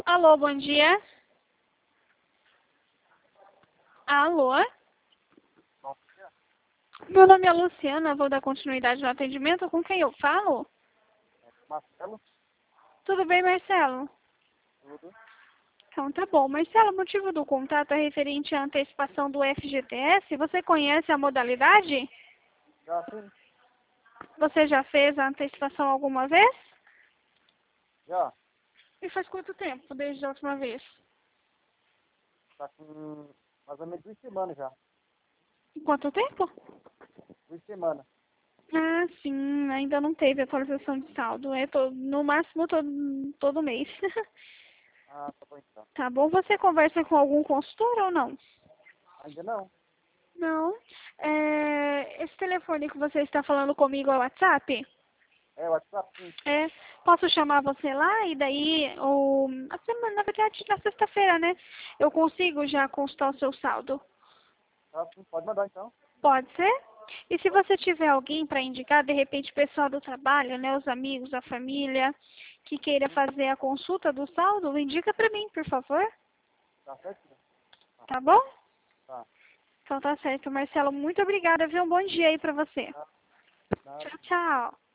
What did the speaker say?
Alô, bom dia. Alô? Meu nome é Luciana, vou dar continuidade no atendimento. Com quem eu falo? Marcelo, Tudo bem, Marcelo? tudo. Então tá bom. Marcelo, o motivo do contato é referente à antecipação do FGTS. Você conhece a modalidade? Já sim, Você já fez a antecipação alguma vez? já. E faz quanto tempo desde a última vez? Tá com mais ou menos 2 semanas já. Quanto tempo? 2 semanas. Ah, sim, ainda não teve atualização de saldo. No máximo todo mês. Ah, tá bom então. Tá bom? Você conversa com algum consultor ou não? Ainda não? Não. Esse telefone que você está falando comigo é o WhatsApp? É, o WhatsApp sim. É. Posso chamar você lá e daí, a semana, na verdade, na sexta-feira, né? Eu consigo já consultar o seu saldo. Tá, sim. Pode mandar então. Pode ser? E se Pode. você tiver alguém para indicar, de repente, pessoal do trabalho, né, os amigos, a família, que queira fazer a consulta do saldo, indica para mim, por favor. Tá certo? Tá. Tá bom? Tá. Então tá certo, Marcelo. Muito obrigada, viu? Um bom dia aí para você. Tá. Nada. Tchau, tchau.